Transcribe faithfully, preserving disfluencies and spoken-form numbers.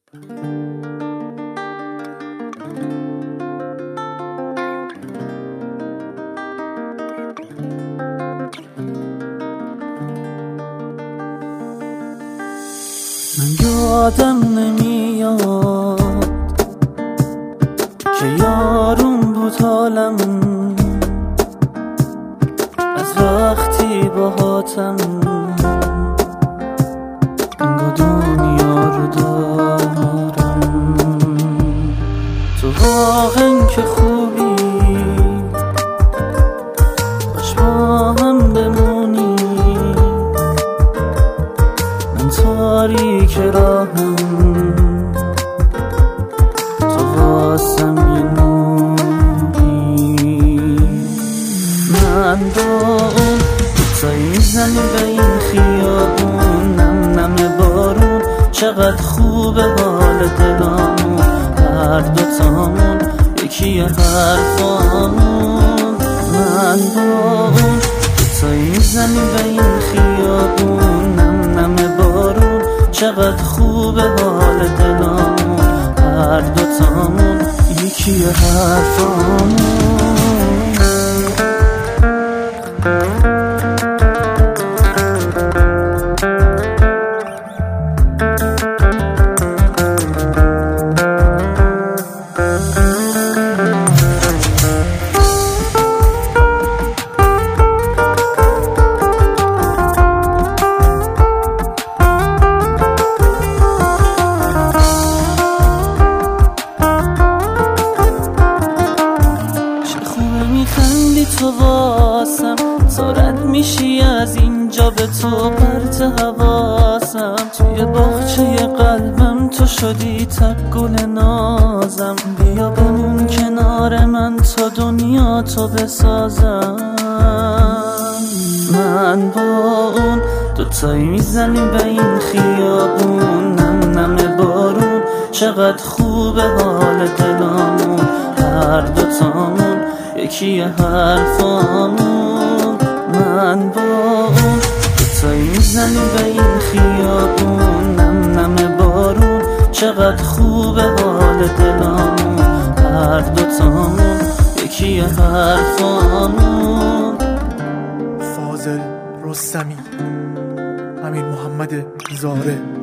من یادم نمیاد که یارون بود حالم از وقتی باهاتم انگار دنیا رو دارم. تو واقعا که خوبی باش با هم بمونی، من تاریک راهم تو واسم یه نوری. من با اون دوتایی میزنیم به این خیابون، نم نم بارون چقدر خوبه حال دلامون، هر دوتامون یکی حرفامون. من با اون دوتایی میزنیم به این خیابون، نم نم بارون چقدر خوبه حال دلامون، هر دوتامون یکی حرفامون. میخندی تو واسم، تو رد میشی از اینجا به تو پرت حواسم، توی باغچه قلبم تو شدی تک گل نازم. بیا بمون کنار من تا دنیا تو بسازم. من با اون دوتایی میزنیم به این خیابون، نم نم بارون چقدر خوبه حال دلامون، هر دوتامون یکی حرفامون. من با اون دوتایی میزنیم به این خیابون، نم نم بارون چقدر خوبه حال دلامون، هر دوتامون یکی حرفامون. فاضل رستمی، امیر محمد زاره.